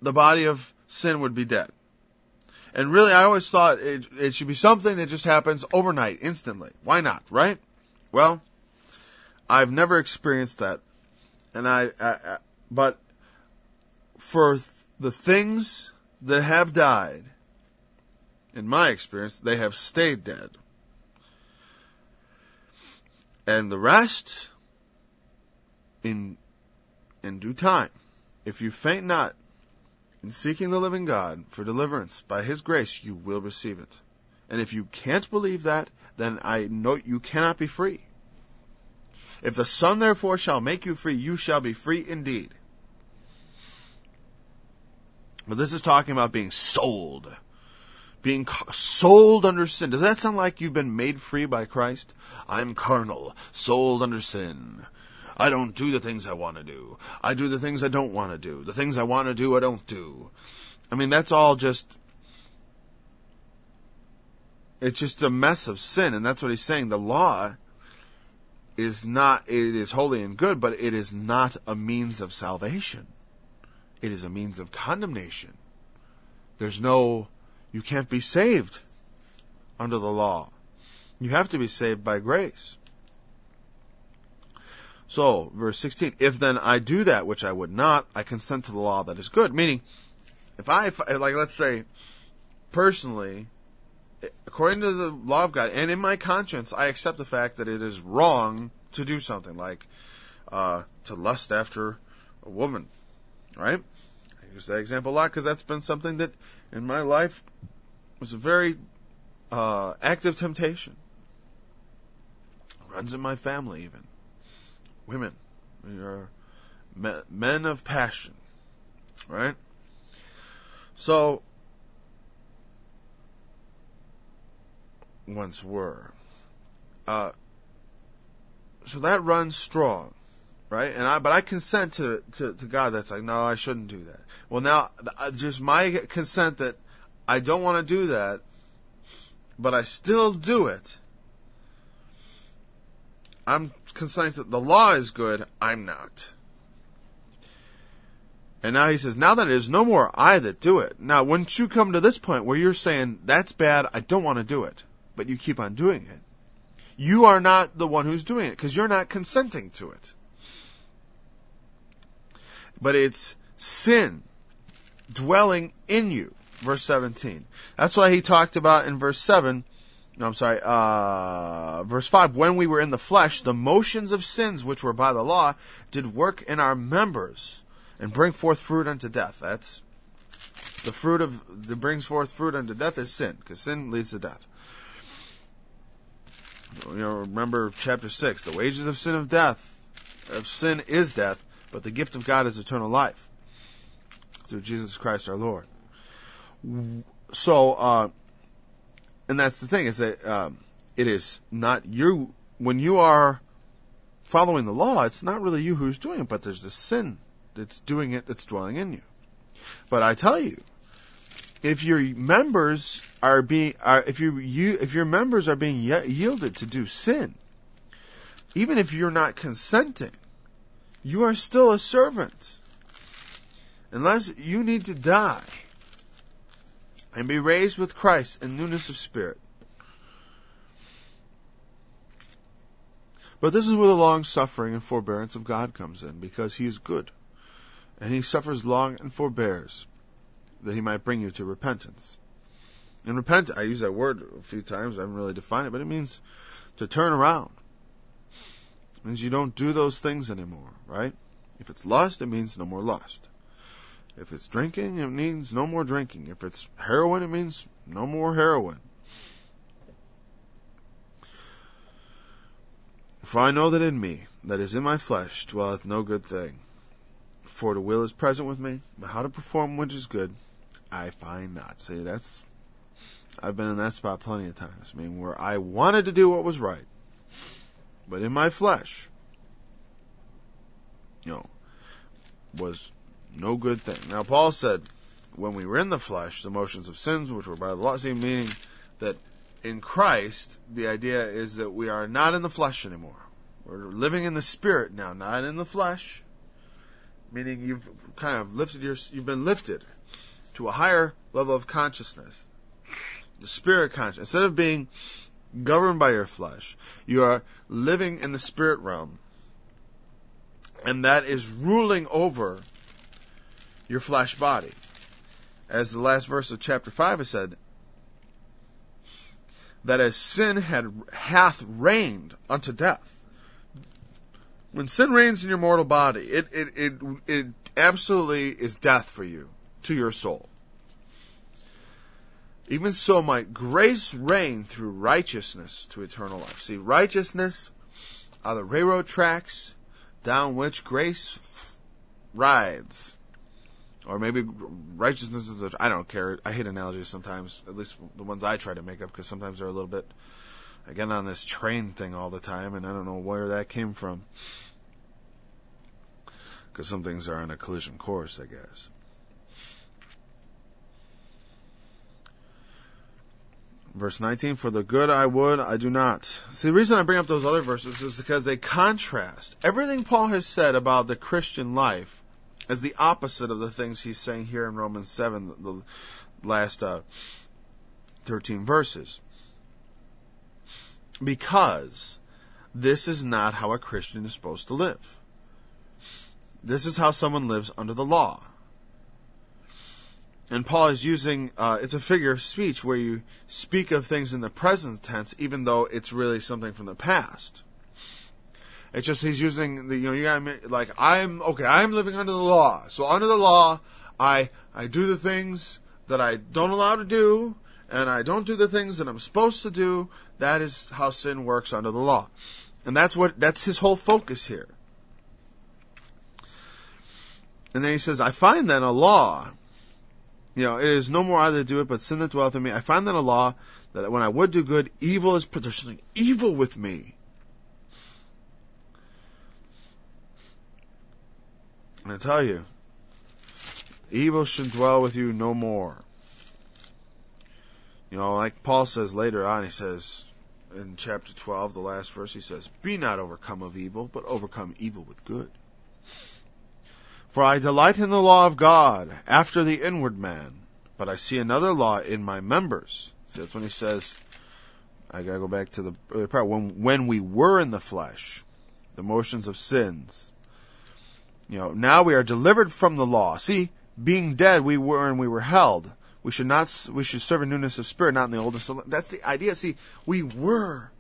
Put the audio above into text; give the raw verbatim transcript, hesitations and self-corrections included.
the body of sin would be dead. And really, I always thought it, it should be something that just happens overnight, instantly. Why not, right? Well, I've never experienced that. And I, I, I but for th- the things that have died, in my experience, they have stayed dead. And the rest, in, in due time, if you faint not, in seeking the living God for deliverance by His grace, you will receive it. And if you can't believe that, then I know you cannot be free. If the Son therefore shall make you free, you shall be free indeed. But this is talking about being sold. Being sold under sin. Does that sound like you've been made free by Christ? I'm carnal, sold under sin. I don't do the things I want to do. I do the things I don't want to do. The things I want to do, I don't do. I mean, that's all just, it's just a mess of sin, and that's what he's saying. The law is not, it is holy and good, but it is not a means of salvation. It is a means of condemnation. There's no, you can't be saved under the law. You have to be saved by grace. So, verse sixteen, if then I do that which I would not, I consent to the law that is good. Meaning, if I, if, like let's say, personally, according to the law of God, and in my conscience, I accept the fact that it is wrong to do something, like uh, to lust after a woman, right? I use that example a lot because that's been something that in my life was a very uh, active temptation. It runs in my family even. Women, we are men of passion, right? So, once were. Uh, so that runs strong, right? And I, but I consent to, to, to God. That's like, no, I shouldn't do that. Well, now, just my consent that I don't want to do that, but I still do it. I'm consenting that the law is good, I'm not. And now he says, now that it is no more I that do it. Now, once you come to this point where you're saying, that's bad, I don't want to do it, but you keep on doing it, you are not the one who's doing it, because you're not consenting to it. But it's sin dwelling in you. Verse seventeen. That's why he talked about in verse seven, no, I'm sorry, uh, verse five, when we were in the flesh, the motions of sins which were by the law did work in our members and bring forth fruit unto death. That's the fruit of, that brings forth fruit unto death is sin, because sin leads to death. You know, remember chapter six, the wages of sin of death, of sin is death, but the gift of God is eternal life through Jesus Christ our Lord. So, uh, and that's the thing, is that um, it is not you, when you are following the law, it's not really you who's doing it, but there's this sin that's doing it, that's dwelling in you. But I tell you, if your members are being, are, if you, you, if your members are being ye- yielded to do sin, even if you're not consenting, you are still a servant. Unless you need to die and be raised with Christ in newness of spirit. But this is where the long suffering and forbearance of God comes in, because He is good. And He suffers long and forbears, that He might bring you to repentance. And repent, I use that word a few times, I haven't really defined it, but it means to turn around. It means you don't do those things anymore, right? If it's lust, it means no more lust. If it's drinking, it means no more drinking. If it's heroin, it means no more heroin. For I know that in me, that is in my flesh, dwelleth no good thing. For the will is present with me, but how to perform which is good, I find not. See, that's, I've been in that spot plenty of times. I mean, where I wanted to do what was right, but in my flesh, you know, was no good thing. Now, Paul said, when we were in the flesh, the motions of sins, which were by the law, see, meaning that in Christ, the idea is that we are not in the flesh anymore. We're living in the Spirit now, not in the flesh. meaning you've kind of lifted your, you've been lifted to a higher level of consciousness, the spirit consciousness. Instead of being governed by your flesh, you are living in the spirit realm, and that is ruling over your flesh body. As the last verse of chapter five has said, that as sin had hath reigned unto death. When sin reigns in your mortal body, it, it, it, it absolutely is death for you, to your soul. Even so might grace reign through righteousness to eternal life. See, righteousness are the railroad tracks down which grace f- rides. Or maybe righteousness is a, I don't care. I hate analogies sometimes, at least the ones I try to make up, because sometimes they're a little bit, I get on this train thing all the time, and I don't know where that came from. Because some things are on a collision course, I guess. Verse nineteen, for the good I would, I do not. See, the reason I bring up those other verses is because they contrast everything Paul has said about the Christian life as the opposite of the things he's saying here in Romans seven, the last uh, thirteen verses. Because this is not how a Christian is supposed to live. This is how someone lives under the law. And Paul is using, uh, it's a figure of speech where you speak of things in the present tense, even though it's really something from the past. It's just he's using the, you know, you got like, I'm, okay, I'm living under the law. So under the law, I, I do the things that I don't allow to do, and I don't do the things that I'm supposed to do. That is how sin works under the law. And that's what, that's his whole focus here. And then he says, I find then a law, you know, it is no more I that do it, but sin that dwelleth in me. I find then a law that when I would do good, evil is, there's something evil with me. And I tell you, evil should dwell with you no more. You know, like Paul says later on, he says in chapter twelve, the last verse, he says, be not overcome of evil, but overcome evil with good. For I delight in the law of God after the inward man, but I see another law in my members. See, that's when he says, I gotta go back to the earlier part, when, when we were in the flesh, the motions of sins. You know, now we are delivered from the law. See, being dead, we were and we were held. We should not, we should serve in newness of spirit, not in the oldness of, that's the idea. See, we were